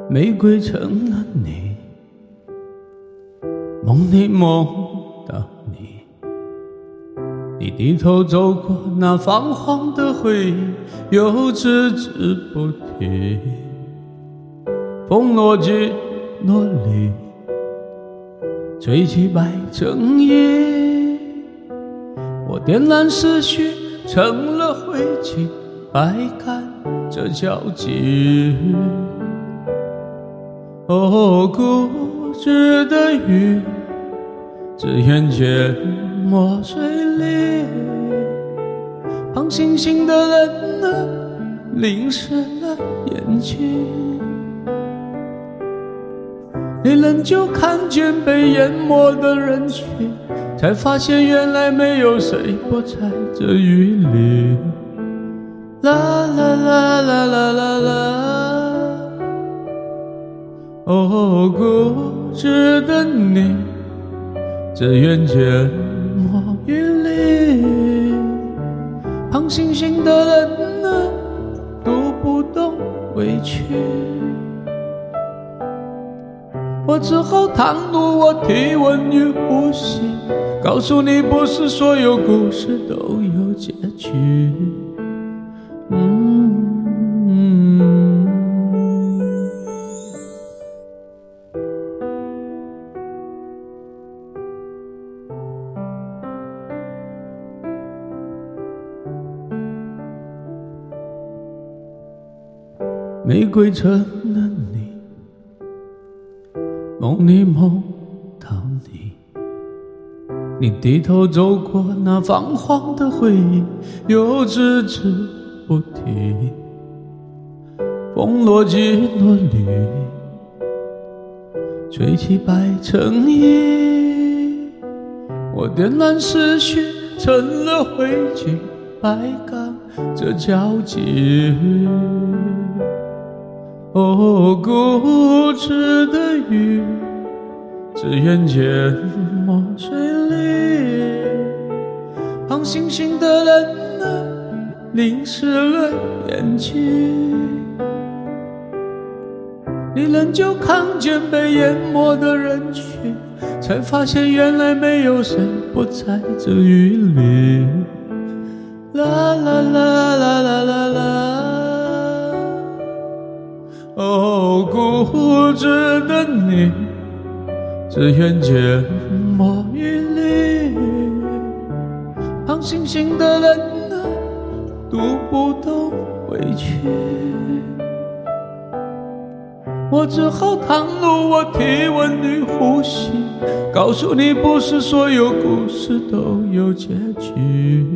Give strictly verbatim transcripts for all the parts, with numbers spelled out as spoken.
玫瑰成了你，梦里梦到你，你低头走过那泛黄的回忆，又只字不提。风落进落里，吹起白衬衣，我点燃思绪，成了灰烬，白干这交集。哦，固执的鱼，只愿淹没水里。胖星星的人呢，淋湿了眼睛。你仍旧看见被淹没的人群，才发现原来没有谁不在这雨里。啦啦啦啦啦啦啦，哦，固执的你，只愿淹没雨里。胖星星的人呢，读不懂委屈。我只好袒露我体温与呼吸，告诉你不是所有故事都有结局。嗯嗯玫瑰成了你，梦里梦到你，你低头走过那泛黄的回忆，又只字不提。风落进落里，吹起白衬衣，我点燃思绪，成了灰烬，白干这交集。哦，固执的鱼，只愿淹没水里。胖星星的人呢，淋湿了眼睛。你仍旧看见被淹没的人群，才发现原来没有谁不在这雨里。啦啦啦啦啦啦啦，哦，固执的你，只愿淹没雨里。胖星星的人呢，读不懂委屈。我只好袒露我体温与呼吸，告诉你不是所有故事都有结局。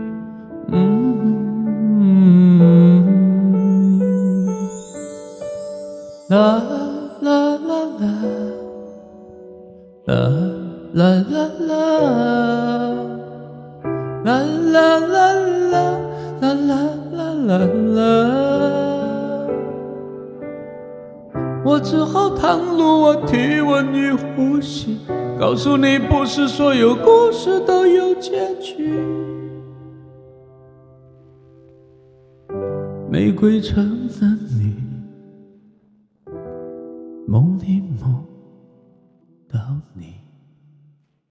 嗯，啦啦啦啦，啦啦啦啦，啦啦啦啦，啦啦啦啦。我只好袒露我体温与呼吸，告诉你不是所有故事都有结局。玫瑰成了你，梦里梦到你。